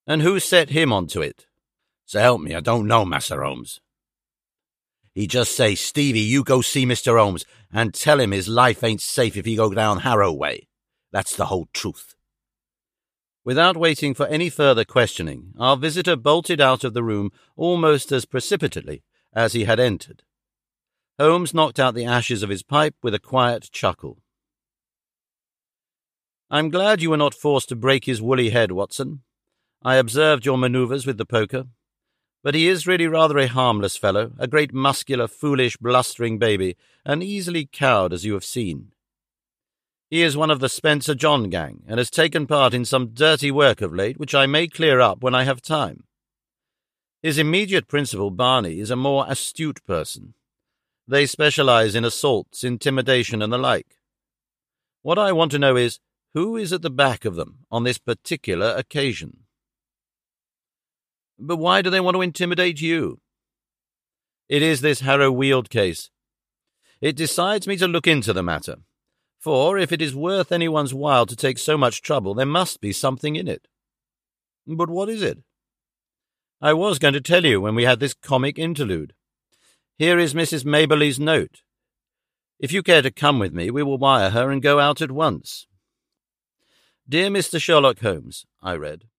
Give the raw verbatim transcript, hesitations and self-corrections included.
And who set him onto it? So help me, I don't know, Massa Holmes. He just say, Stevie, you go see Mister Holmes and tell him his life ain't safe if he go down Harrow way. That's the whole truth. Without waiting for any further questioning, our visitor bolted out of the room almost as precipitately as he had entered. Holmes knocked out the ashes of his pipe with a quiet chuckle. I'm glad you were not forced to break his woolly head, Watson. I observed your manoeuvres with the poker. But he is really rather a harmless fellow, a great muscular, foolish, blustering baby, and easily cowed, as you have seen. He is one of the Spencer John gang, and has taken part in some dirty work of late, which I may clear up when I have time. His immediate principal, Barney, is a more astute person. They specialize in assaults, intimidation, and the like. What I want to know is, who is at the back of them on this particular occasion? But why do they want to intimidate you? It is this Harrow Weald case. It decides me to look into the matter, for if it is worth anyone's while to take so much trouble, there must be something in it. But what is it? I was going to tell you when we had this comic interlude. Here is Missus Maberly's note. If you care to come with me, we will wire her and go out at once. Dear Mister Sherlock Holmes, I read.